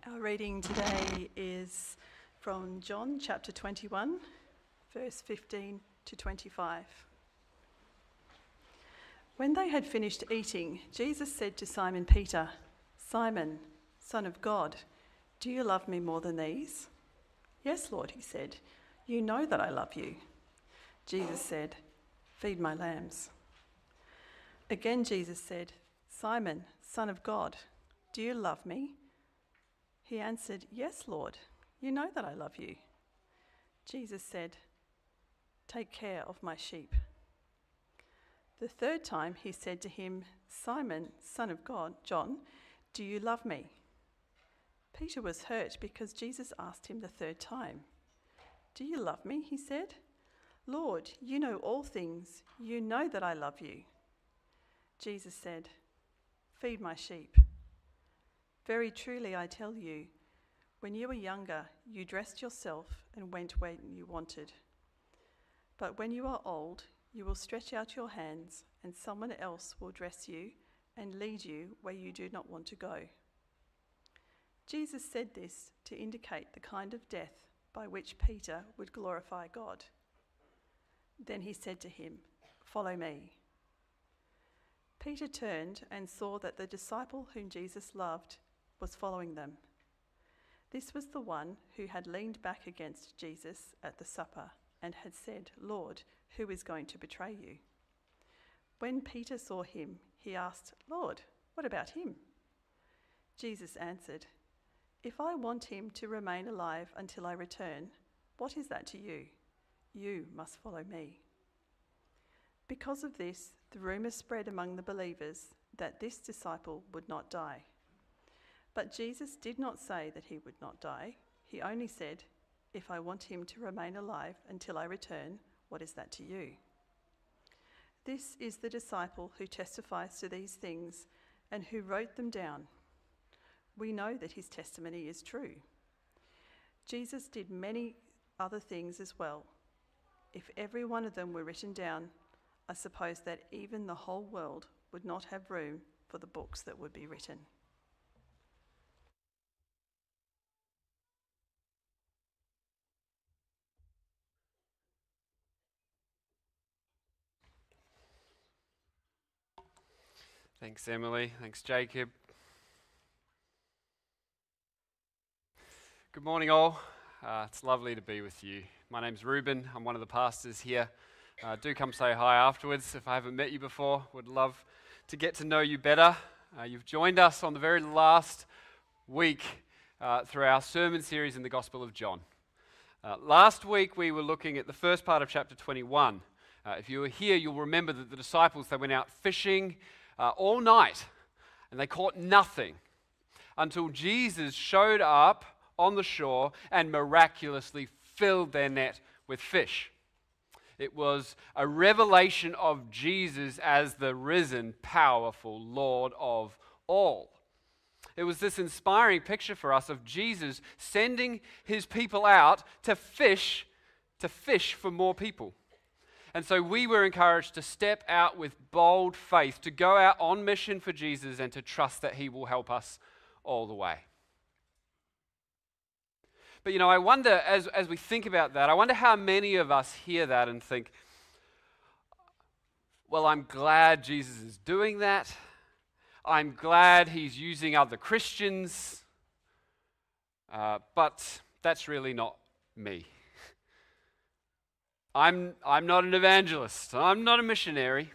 Our reading today is from John chapter 21, verse 15 to 25. When they had finished eating, Jesus said to Simon Peter, "Simon, Son of God, do you love me more than these?" "Yes, Lord," he said, "you know that I love you." Jesus said, "Feed my lambs." Again Jesus said, "Simon, Son of God, do you love me?" He answered, "Yes, Lord, you know that I love you." Jesus said, "Take care of my sheep." The third time he said to him, "Simon, son of John, do you love me?" Peter was hurt because Jesus asked him the third time. "Do you love me?" he said. "Lord, you know all things. You know that I love you." Jesus said, "Feed my sheep. Very truly I tell you, when you were younger, you dressed yourself and went where you wanted. But when you are old, you will stretch out your hands, and someone else will dress you and lead you where you do not want to go." Jesus said this to indicate the kind of death by which Peter would glorify God. Then he said to him, "Follow me." Peter turned and saw that the disciple whom Jesus loved was following them. This was the one who had leaned back against Jesus at the supper and had said, "Lord, who is going to betray you?" When Peter saw him, he asked, "Lord, what about him?" Jesus answered, "If I want him to remain alive until I return, what is that to you? You must follow me." Because of this, the rumor spread among the believers that this disciple would not die. But Jesus did not say that he would not die. He only said, "If I want him to remain alive until I return, what is that to you?" This is the disciple who testifies to these things and who wrote them down. We know that his testimony is true. Jesus did many other things as well. If every one of them were written down, I suppose that even the whole world would not have room for the books that would be written. Thanks, Emily. Thanks, Jacob. Good morning, all. It's lovely to be with you. My name's Ruben. I'm one of the pastors here. Do come say hi afterwards if I haven't met you before. Would love to get to know you better. You've joined us on the very last week through our sermon series in the Gospel of John. Last week we were looking at the first part of chapter 21. If you were here, you'll remember that the disciples, they went out fishing all night, and they caught nothing until Jesus showed up on the shore and miraculously filled their net with fish. It was a revelation of Jesus as the risen, powerful Lord of all. It was this inspiring picture for us of Jesus sending his people out to fish for more people. And so we were encouraged to step out with bold faith, to go out on mission for Jesus and to trust that he will help us all the way. But I wonder, as we think about that, I wonder how many of us hear that and think, well, I'm glad Jesus is doing that. I'm glad he's using other Christians, but that's really not me. I'm not an evangelist. I'm not a missionary.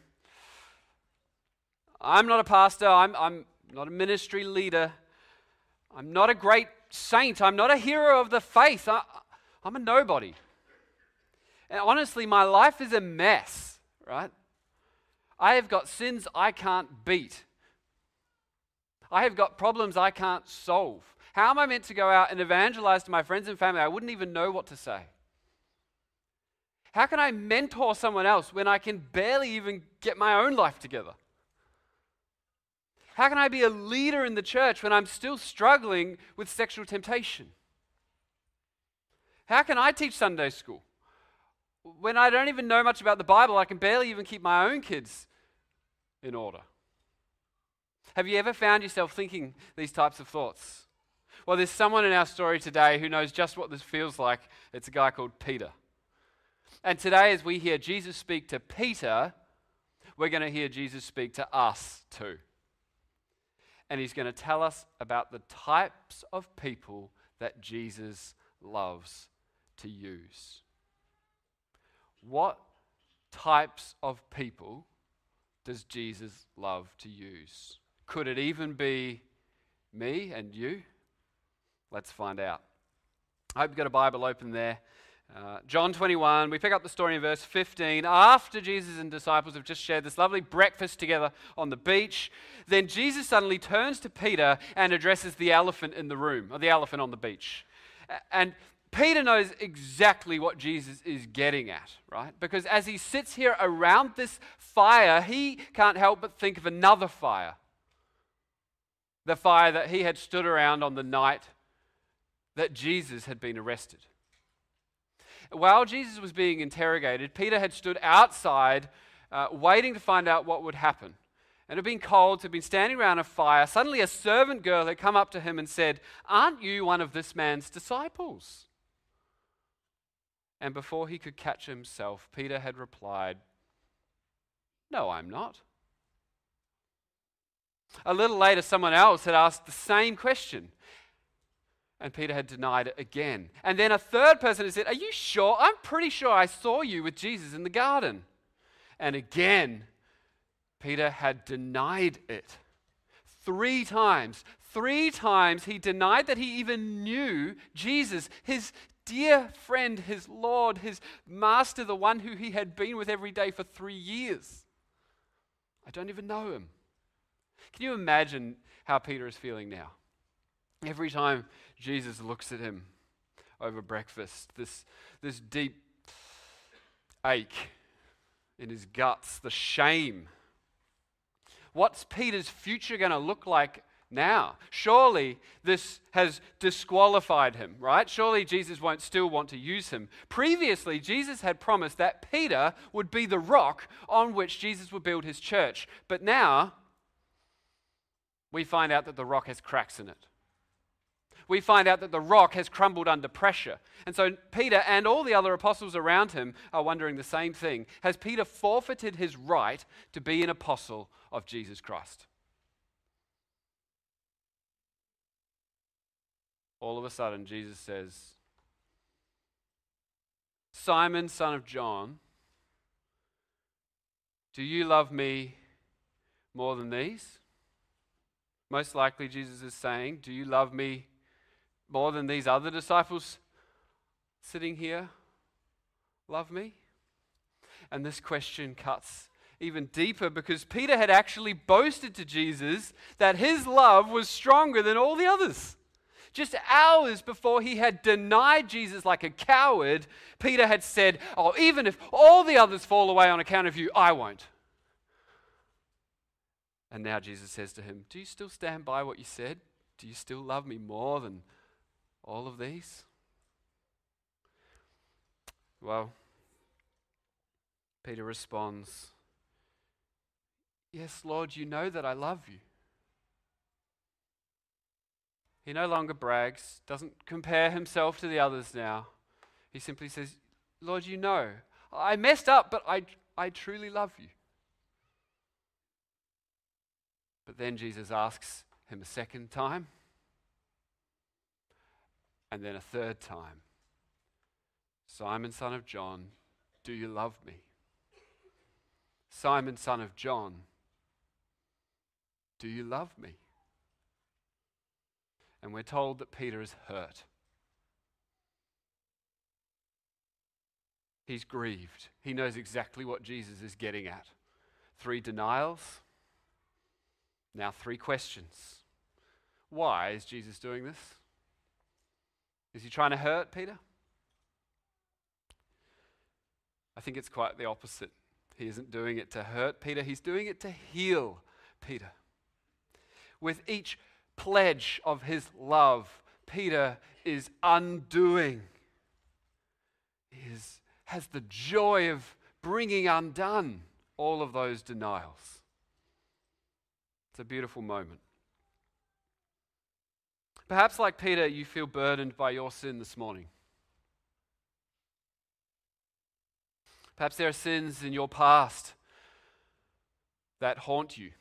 I'm not a pastor. I'm not a ministry leader. I'm not a great saint. I'm not a hero of the faith. I'm a nobody. And honestly, my life is a mess, right? I have got sins I can't beat. I have got problems I can't solve. How am I meant to go out and evangelize to my friends and family? I wouldn't even know what to say. How can I mentor someone else when I can barely even get my own life together? How can I be a leader in the church when I'm still struggling with sexual temptation? How can I teach Sunday school when I don't even know much about the Bible? I can barely even keep my own kids in order. Have you ever found yourself thinking these types of thoughts? Well, there's someone in our story today who knows just what this feels like. It's a guy called Peter. And today, as we hear Jesus speak to Peter, we're going to hear Jesus speak to us too. And he's going to tell us about the types of people that Jesus loves to use. What types of people does Jesus love to use? Could it even be me and you? Let's find out. I hope you've got a Bible open there. John 21, we pick up the story in verse 15. After Jesus and disciples have just shared this lovely breakfast together on the beach, then Jesus suddenly turns to Peter and addresses the elephant in the room, or the elephant on the beach. And Peter knows exactly what Jesus is getting at, right? Because as he sits here around this fire, he can't help but think of another fire. The fire that he had stood around on the night that Jesus had been arrested. While Jesus was being interrogated, Peter had stood outside waiting to find out what would happen. And had been cold, had been standing around a fire. Suddenly a servant girl had come up to him and said, "Aren't you one of this man's disciples?" And before he could catch himself, Peter had replied, "No, I'm not." A little later, someone else had asked the same question. And Peter had denied it again. And then a third person had said, "Are you sure? I'm pretty sure I saw you with Jesus in the garden." And again, Peter had denied it. 3 times. 3 times he denied that he even knew Jesus, his dear friend, his Lord, his master, the one who he had been with every day for 3 years. I don't even know him. Can you imagine how Peter is feeling now? Every time Jesus looks at him over breakfast, this deep ache in his guts, the shame. What's Peter's future going to look like now? Surely this has disqualified him, right? Surely Jesus won't still want to use him. Previously, Jesus had promised that Peter would be the rock on which Jesus would build his church. But now, we find out that the rock has cracks in it. We find out that the rock has crumbled under pressure. And so Peter and all the other apostles around him are wondering the same thing. Has Peter forfeited his right to be an apostle of Jesus Christ? All of a sudden, Jesus says, "Simon, son of John, do you love me more than these?" Most likely, Jesus is saying, do you love me more than these other disciples sitting here love me? And this question cuts even deeper because Peter had actually boasted to Jesus that his love was stronger than all the others. Just hours before he had denied Jesus like a coward, Peter had said, "Oh, even if all the others fall away on account of you, I won't." And now Jesus says to him, "Do you still stand by what you said? Do you still love me more than all of these?" Well, Peter responds, "Yes, Lord, you know that I love you." He no longer brags, doesn't compare himself to the others now. He simply says, "Lord, you know, I messed up, but I truly love you." But then Jesus asks him a second time, and then a third time, "Simon, son of John, do you love me?" "Simon, son of John, do you love me?" And we're told that Peter is hurt. He's grieved. He knows exactly what Jesus is getting at. 3 denials, now 3 questions. Why is Jesus doing this? Is he trying to hurt Peter? I think it's quite the opposite. He isn't doing it to hurt Peter, he's doing it to heal Peter. With each pledge of his love, Peter is undoing. He has the joy of bringing undone all of those denials. It's a beautiful moment. Perhaps like Peter, you feel burdened by your sin this morning. Perhaps there are sins in your past that haunt you.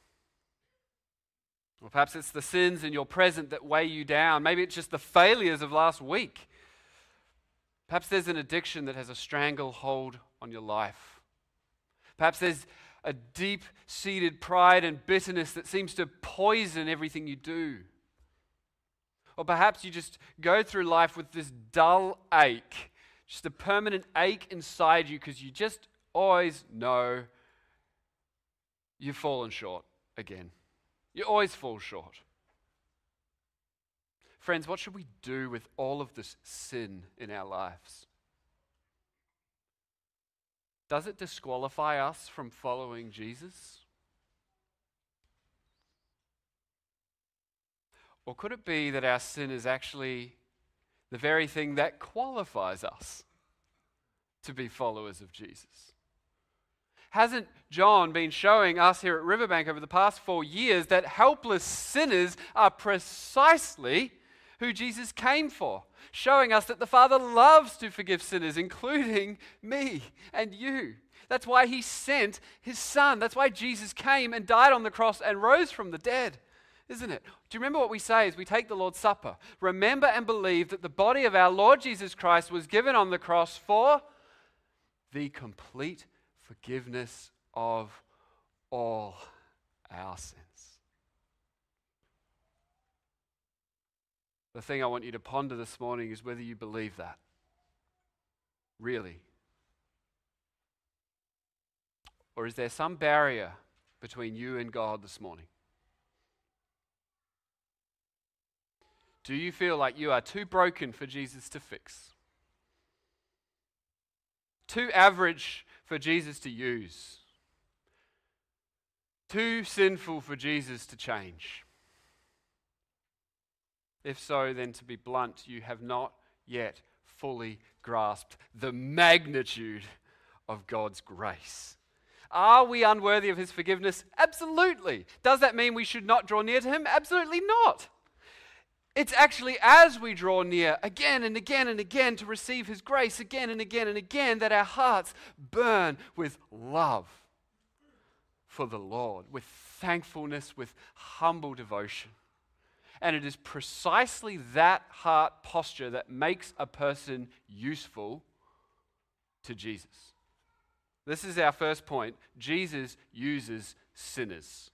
Or perhaps it's the sins in your present that weigh you down. Maybe it's just the failures of last week. Perhaps there's an addiction that has a stranglehold on your life. Perhaps there's a deep-seated pride and bitterness that seems to poison everything you do. Or perhaps you just go through life with this dull ache, just a permanent ache inside you because you just always know you've fallen short again. You always fall short. Friends, what should we do with all of this sin in our lives? Does it disqualify us from following Jesus? Or could it be that our sin is actually the very thing that qualifies us to be followers of Jesus? Hasn't John been showing us here at Riverbank over the past 4 years that helpless sinners are precisely who Jesus came for? Showing us that the Father loves to forgive sinners, including me and you. That's why he sent his Son. That's why Jesus came and died on the cross and rose from the dead, isn't it? Do you remember what we say as we take the Lord's Supper? Remember and believe that the body of our Lord Jesus Christ was given on the cross for the complete forgiveness of all our sins. The thing I want you to ponder this morning is whether you believe that. Really. Or is there some barrier between you and God this morning? Do you feel like you are too broken for Jesus to fix? Too average for Jesus to use? Too sinful for Jesus to change? If so, then to be blunt, you have not yet fully grasped the magnitude of God's grace. Are we unworthy of his forgiveness? Absolutely. Does that mean we should not draw near to him? Absolutely not. It's actually as we draw near again and again and again to receive his grace again and again and again that our hearts burn with love for the Lord, with thankfulness, with humble devotion. And it is precisely that heart posture that makes a person useful to Jesus. This is our first point. Jesus uses sinners.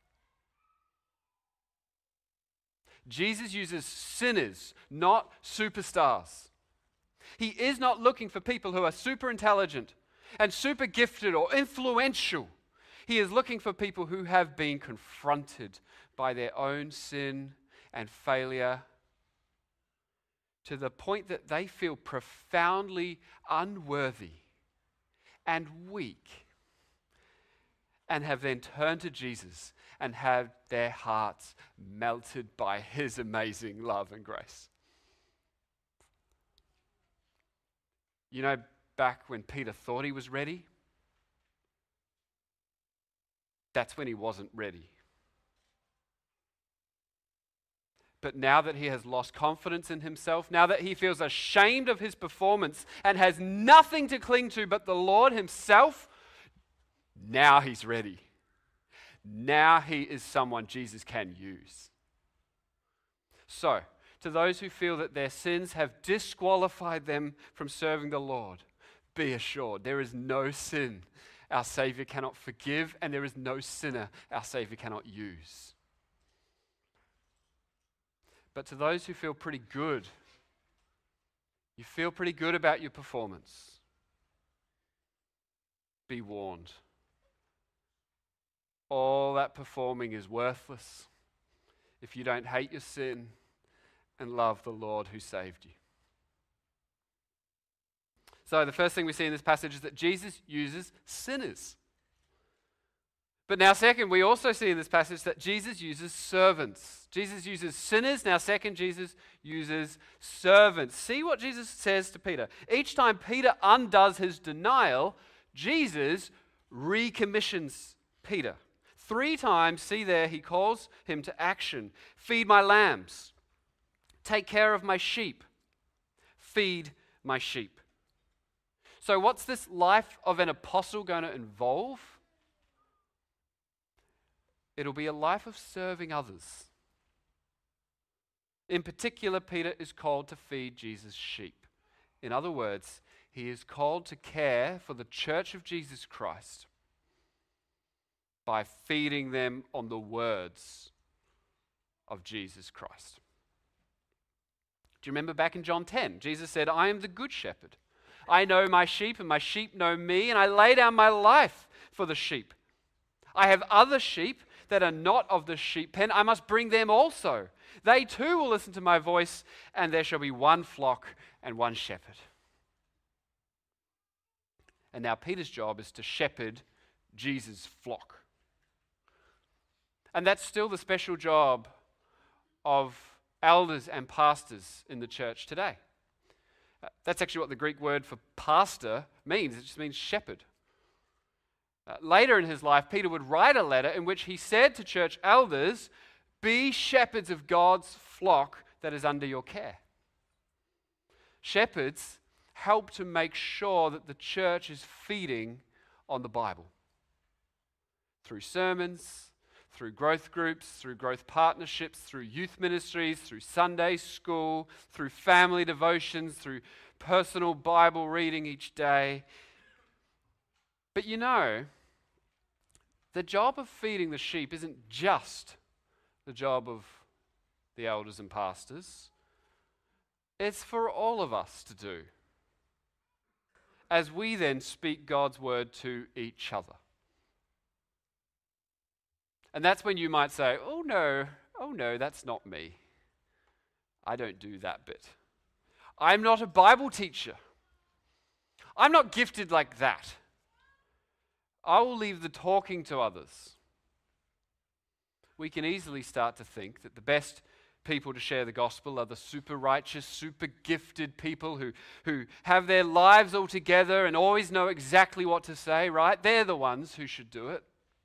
Jesus uses sinners, not superstars. He is not looking for people who are super intelligent and super gifted or influential. He is looking for people who have been confronted by their own sin and failure to the point that they feel profoundly unworthy and weak, and have then turned to Jesus and had their hearts melted by his amazing love and grace. You know, back when Peter thought he was ready, that's when he wasn't ready. But now that he has lost confidence in himself, now that he feels ashamed of his performance and has nothing to cling to but the Lord himself, now he's ready. Now he is someone Jesus can use. So, to those who feel that their sins have disqualified them from serving the Lord, be assured there is no sin our Savior cannot forgive, and there is no sinner our Savior cannot use. But to those who feel pretty good, you feel pretty good about your performance, be warned. All that performing is worthless if you don't hate your sin and love the Lord who saved you. So the first thing we see in this passage is that Jesus uses sinners. But now second, we also see in this passage that Jesus uses servants. Jesus uses sinners. Now second, Jesus uses servants. See what Jesus says to Peter. Each time Peter undoes his denial, Jesus recommissions Peter. 3 times, see there, he calls him to action. Feed my lambs. Take care of my sheep. Feed my sheep. So what's this life of an apostle going to involve? It'll be a life of serving others. In particular, Peter is called to feed Jesus' sheep. In other words, he is called to care for the church of Jesus Christ by feeding them on the words of Jesus Christ. Do you remember back in John 10? Jesus said, I am the good shepherd. I know my sheep and my sheep know me, and I lay down my life for the sheep. I have other sheep that are not of the sheep pen. I must bring them also. They too will listen to my voice, and there shall be one flock and one shepherd. And now Peter's job is to shepherd Jesus' flock. And that's still the special job of elders and pastors in the church today. That's actually what the Greek word for pastor means. It just means shepherd. Later in his life, Peter would write a letter in which he said to church elders, be shepherds of God's flock that is under your care. Shepherds help to make sure that the church is feeding on the Bible. Through sermons, through growth groups, through growth partnerships, through youth ministries, through Sunday school, through family devotions, through personal Bible reading each day. But you know, the job of feeding the sheep isn't just the job of the elders and pastors. It's for all of us to do, as we then speak God's word to each other. And that's when you might say, oh no, that's not me. I don't do that bit. I'm not a Bible teacher. I'm not gifted like that. I will leave the talking to others. We can easily start to think that the best people to share the gospel are the super righteous, super gifted people who have their lives all together and always know exactly what to say, right? They're the ones who should do it.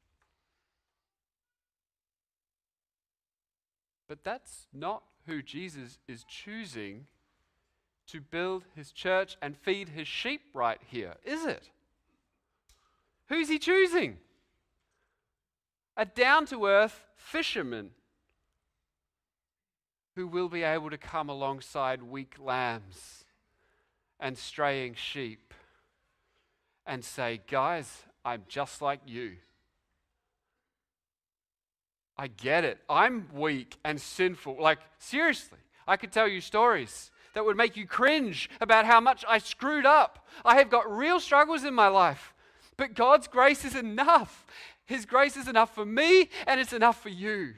But that's not who Jesus is choosing to build his church and feed his sheep right here, is it? Who's he choosing? A down-to-earth fisherman who will be able to come alongside weak lambs and straying sheep and say, guys, I'm just like you. I get it. I'm weak and sinful. Like, seriously, I could tell you stories that would make you cringe about how much I screwed up. I have got real struggles in my life, but God's grace is enough. His grace is enough for me, and it's enough for you.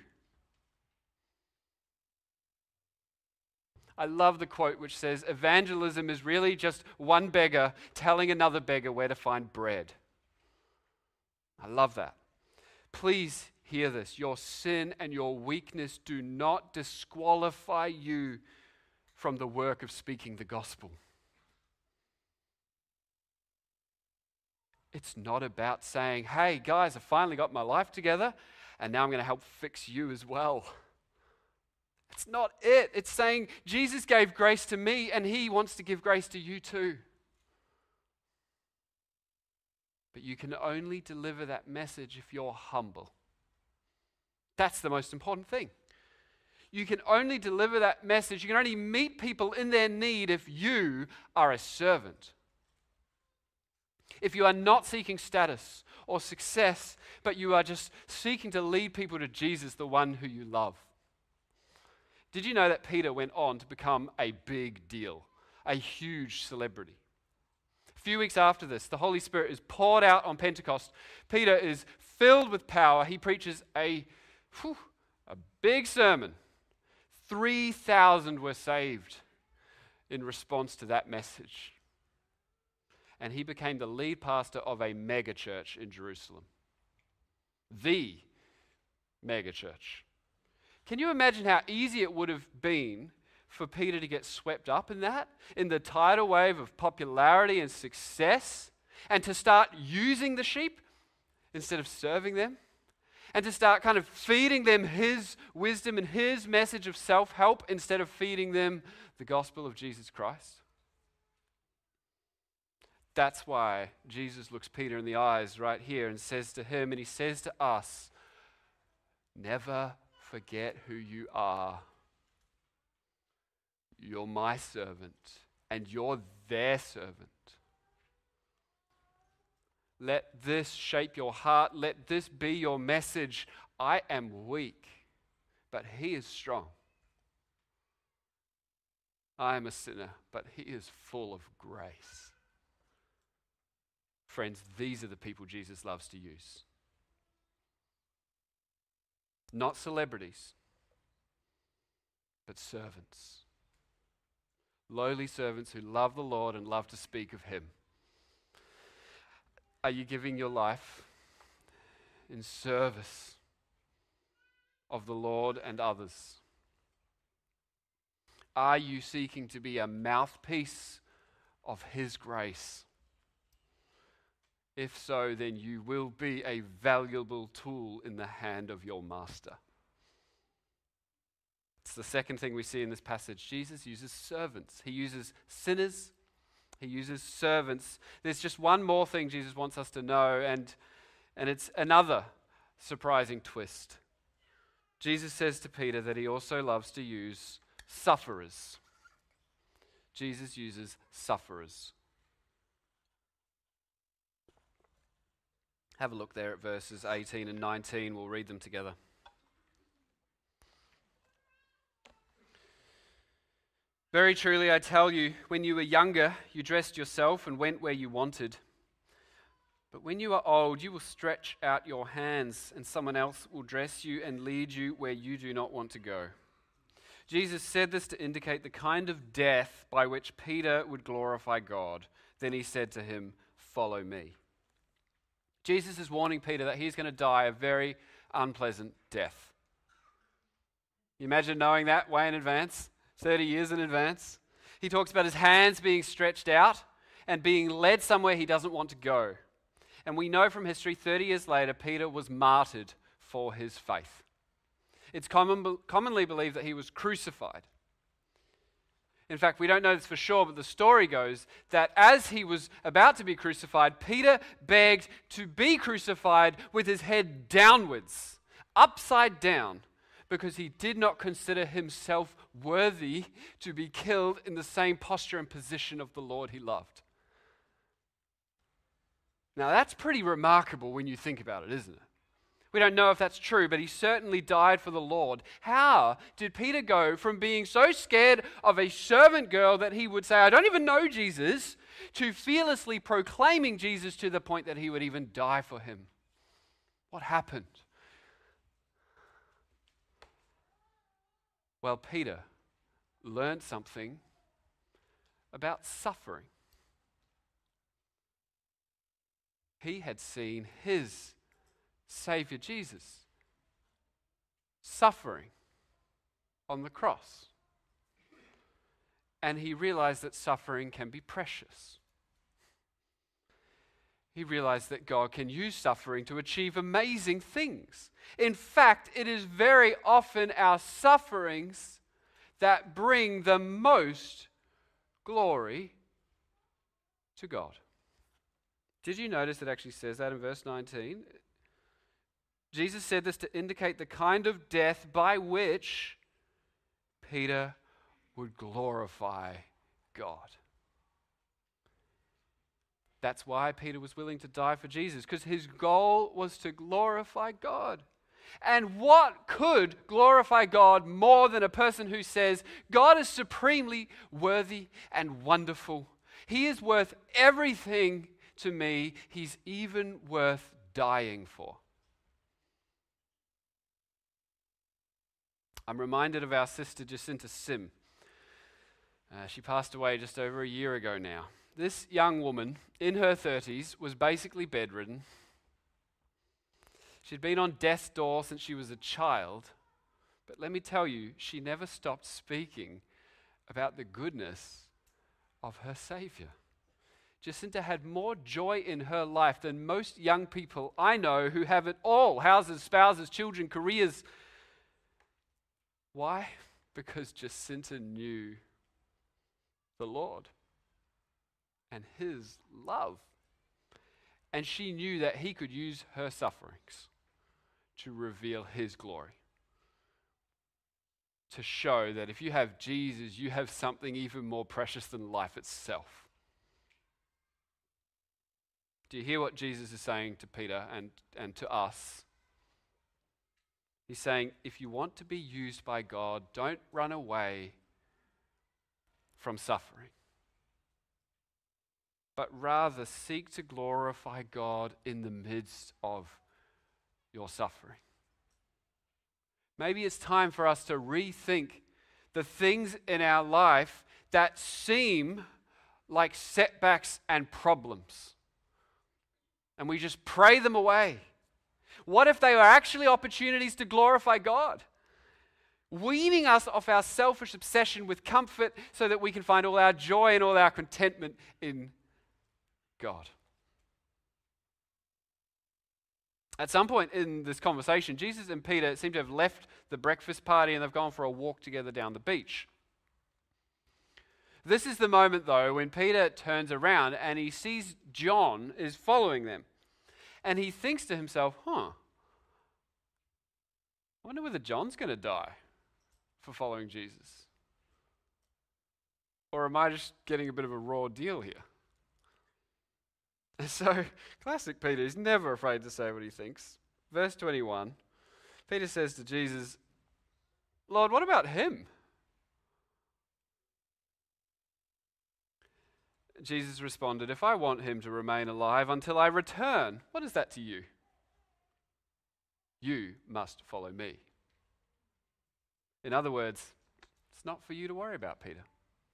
I love the quote which says, evangelism is really just one beggar telling another beggar where to find bread. I love that. Please hear this. Your sin and your weakness do not disqualify you from the work of speaking the gospel. It's not about saying, hey guys, I finally got my life together and now I'm going to help fix you as well. It's not it. It's saying Jesus gave grace to me and he wants to give grace to you too. But you can only deliver that message if you're humble. That's the most important thing. You can only deliver that message, you can only meet people in their need if you are a servant. If you are not seeking status or success, but you are just seeking to lead people to Jesus, the one who you love. Did you know that Peter went on to become a big deal, a huge celebrity? A few weeks after this, the Holy Spirit is poured out on Pentecost. Peter is filled with power. He preaches a big sermon. 3,000 were saved in response to that message. And he became the lead pastor of a mega church in Jerusalem. The mega church. Can you imagine how easy it would have been for Peter to get swept up in that? In the tidal wave of popularity and success? And to start using the sheep instead of serving them? and to start kind of feeding them his wisdom and his message of self-help instead of feeding them the gospel of Jesus Christ? That's why Jesus looks Peter in the eyes right here and says to him, and he says to us, never forget who you are. You're my servant, and you're their servant. Let this shape your heart. Let this be your message. I am weak, but he is strong. I am a sinner, but he is full of grace. Friends, these are the people Jesus loves to use. Not celebrities, but servants. Lowly servants who love the Lord and love to speak of him. Are you giving your life in service of the Lord and others? Are you seeking to be a mouthpiece of his grace? If so, then you will be a valuable tool in the hand of your master. It's the second thing we see in this passage. Jesus uses servants. He uses sinners. He uses servants. There's just one more thing Jesus wants us to know, and it's another surprising twist. Jesus says to Peter that he also loves to use sufferers. Jesus uses sufferers. Have a look there at verses 18 and 19. We'll read them together. Very truly, I tell you, when you were younger, you dressed yourself and went where you wanted. But when you are old, you will stretch out your hands, and someone else will dress you and lead you where you do not want to go. Jesus said this to indicate the kind of death by which Peter would glorify God. Then he said to him, "Follow me." Jesus is warning Peter that he's going to die a very unpleasant death. You imagine knowing that way in advance? 30 years in advance. He talks about his hands being stretched out and being led somewhere he doesn't want to go. And we know from history, 30 years later, Peter was martyred for his faith. It's commonly believed that he was crucified. In fact, we don't know this for sure, but the story goes that as he was about to be crucified, Peter begged to be crucified with his head downwards, upside down, because he did not consider himself worthy to be killed in the same posture and position of the Lord he loved. Now that's pretty remarkable when you think about it, isn't it? We don't know if that's true, but he certainly died for the Lord. How did Peter go from being so scared of a servant girl that he would say, "I don't even know Jesus," to fearlessly proclaiming Jesus to the point that he would even die for him? What happened? Well, Peter learned something about suffering. He had seen his Savior Jesus suffering on the cross. And he realized that suffering can be precious. He realized that God can use suffering to achieve amazing things. In fact, it is very often our sufferings that bring the most glory to God. Did you notice it actually says that in verse 19? Jesus said this to indicate the kind of death by which Peter would glorify God. That's why Peter was willing to die for Jesus, because his goal was to glorify God. And what could glorify God more than a person who says, God is supremely worthy and wonderful. He is worth everything to me. He's even worth dying for. I'm reminded of our sister Jacinta Sim. She passed away just over a year ago now. This young woman in her 30s was basically bedridden. She'd been on death's door since she was a child, but let me tell you, she never stopped speaking about the goodness of her Savior. Jacinta had more joy in her life than most young people I know who have it all: houses, spouses, children, careers. Why? Because Jacinta knew the Lord and his love. And she knew that he could use her sufferings to reveal his glory. To show that if you have Jesus, you have something even more precious than life itself. Do you hear what Jesus is saying to Peter and to us? He's saying, if you want to be used by God, don't run away from suffering, but rather seek to glorify God in the midst of your suffering. Maybe it's time for us to rethink the things in our life that seem like setbacks and problems, and we just pray them away. What if they were actually opportunities to glorify God? Weaning us off our selfish obsession with comfort so that we can find all our joy and all our contentment in God. At some point in this conversation, Jesus and Peter seem to have left the breakfast party and they've gone for a walk together down the beach. This is the moment, though, when Peter turns around and he sees John is following them. And he thinks to himself, I wonder whether John's going to die for following Jesus. Or am I just getting a bit of a raw deal here? And so, classic Peter, he's never afraid to say what he thinks. Verse 21, Peter says to Jesus, Lord, what about him? Jesus responded, if I want him to remain alive until I return, what is that to you? You must follow me. In other words, it's not for you to worry about, Peter.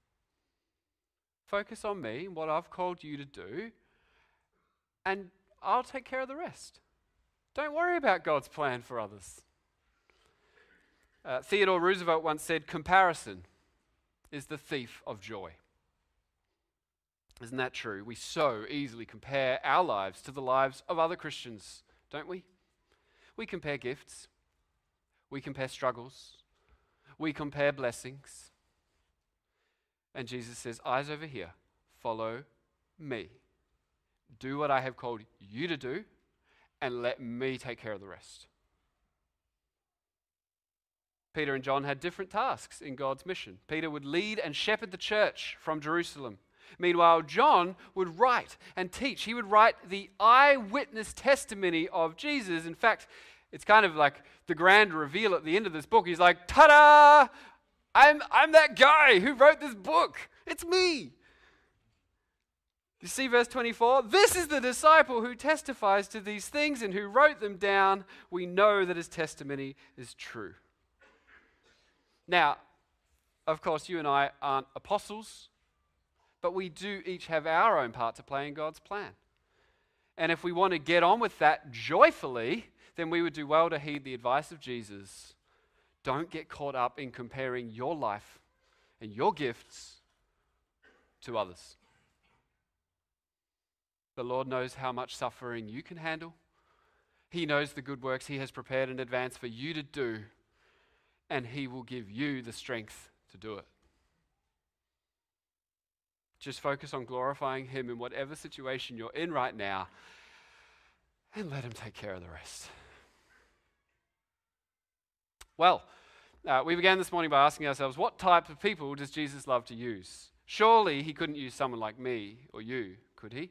Focus on me and what I've called you to do, and I'll take care of the rest. Don't worry about God's plan for others. Theodore Roosevelt once said, comparison is the thief of joy. Isn't that true? We so easily compare our lives to the lives of other Christians, don't we? We compare gifts. We compare struggles. We compare blessings. And Jesus says, eyes over here, follow me. Do what I have called you to do, and let me take care of the rest. Peter and John had different tasks in God's mission. Peter would lead and shepherd the church from Jerusalem. Meanwhile, John would write and teach. He would write the eyewitness testimony of Jesus. In fact, it's kind of like the grand reveal at the end of this book. He's like, ta-da! I'm that guy who wrote this book. It's me. You see verse 24? This is the disciple who testifies to these things and who wrote them down. We know that his testimony is true. Now, of course, you and I aren't apostles, but we do each have our own part to play in God's plan. And if we want to get on with that joyfully, then we would do well to heed the advice of Jesus. Don't get caught up in comparing your life and your gifts to others. The Lord knows how much suffering you can handle. He knows the good works he has prepared in advance for you to do, and he will give you the strength to do it. Just focus on glorifying him in whatever situation you're in right now, and let him take care of the rest. Well, we began this morning by asking ourselves, what type of people does Jesus love to use? Surely he couldn't use someone like me or you, could he?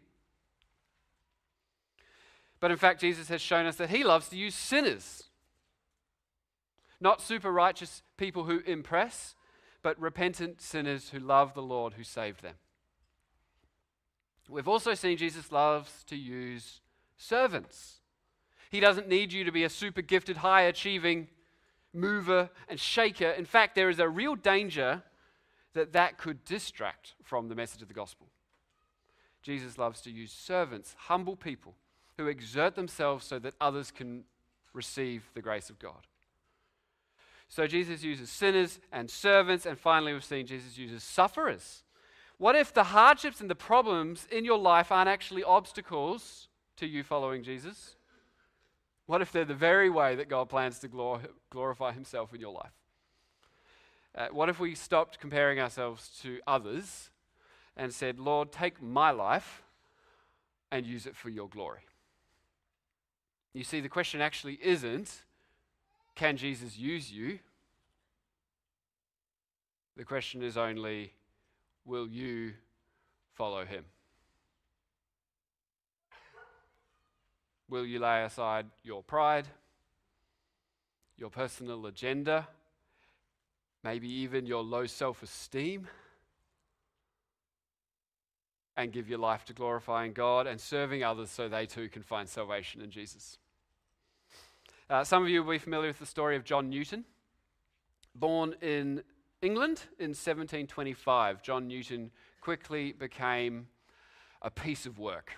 But in fact, Jesus has shown us that he loves to use sinners. Not super righteous people who impress, but repentant sinners who love the Lord who saved them. We've also seen Jesus loves to use servants. He doesn't need you to be a super gifted, high-achieving mover and shaker. In fact, there is a real danger that could distract from the message of the gospel. Jesus loves to use servants, humble people who exert themselves so that others can receive the grace of God. So Jesus uses sinners and servants, and finally we've seen Jesus uses sufferers. What if the hardships and the problems in your life aren't actually obstacles to you following Jesus? What if they're the very way that God plans to glorify himself in your life? What if we stopped comparing ourselves to others and said, Lord, take my life and use it for your glory? You see, the question actually isn't, can Jesus use you? The question is only, will you follow him? Will you lay aside your pride, your personal agenda, maybe even your low self-esteem, and give your life to glorifying God and serving others so they too can find salvation in Jesus? Some of you will be familiar with the story of John Newton. Born in England in 1725, John Newton quickly became a piece of work.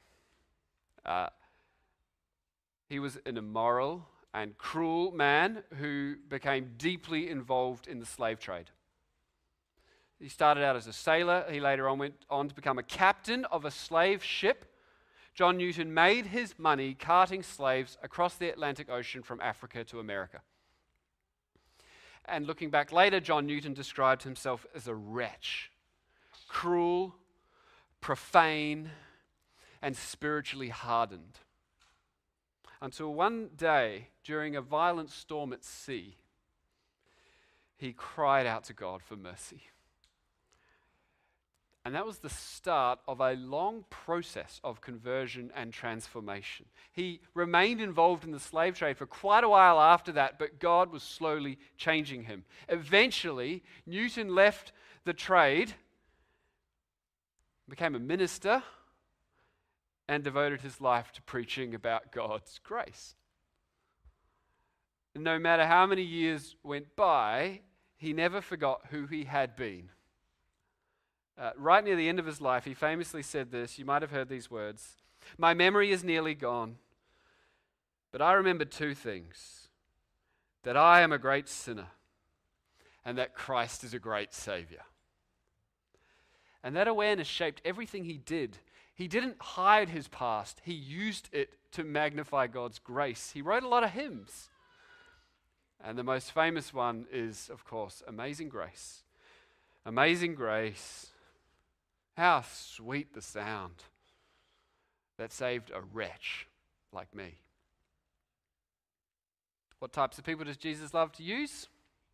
He was an immoral and cruel man who became deeply involved in the slave trade. He started out as a sailor. He later on went on to become a captain of a slave ship. John Newton made his money carting slaves across the Atlantic Ocean from Africa to America. And looking back later, John Newton described himself as a wretch, cruel, profane, and spiritually hardened. Until one day, during a violent storm at sea, he cried out to God for mercy. And that was the start of a long process of conversion and transformation. He remained involved in the slave trade for quite a while after that, but God was slowly changing him. Eventually, Newton left the trade, became a minister, and devoted his life to preaching about God's grace. And no matter how many years went by, he never forgot who he had been. Right near the end of his life, he famously said this. You might have heard these words. My memory is nearly gone, but I remember two things. That I am a great sinner, and that Christ is a great Savior. And that awareness shaped everything he did. He didn't hide his past. He used it to magnify God's grace. He wrote a lot of hymns. And the most famous one is, of course, Amazing Grace. Amazing grace, how sweet the sound that saved a wretch like me. What types of people does Jesus love to use?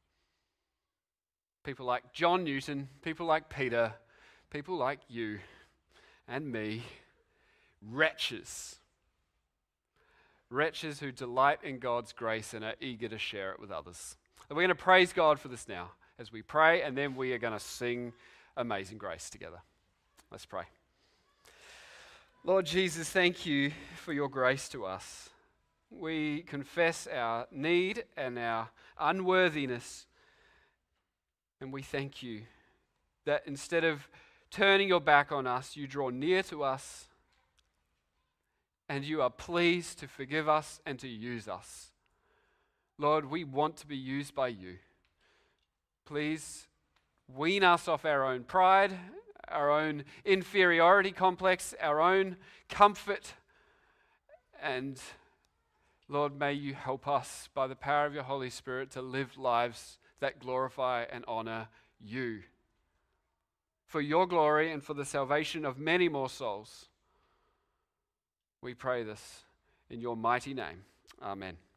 People like John Newton, people like Peter, people like you and me, wretches. Wretches who delight in God's grace and are eager to share it with others. And we're going to praise God for this now as we pray, and then we are going to sing Amazing Grace together. Let's pray. Lord Jesus, thank you for your grace to us. We confess our need and our unworthiness, and we thank you that instead of turning your back on us, you draw near to us, and you are pleased to forgive us and to use us. Lord, we want to be used by you. Please wean us off our own pride, our own inferiority complex, our own comfort, and Lord, may you help us by the power of your Holy Spirit to live lives that glorify and honor you. For your glory and for the salvation of many more souls. We pray this in your mighty name. Amen.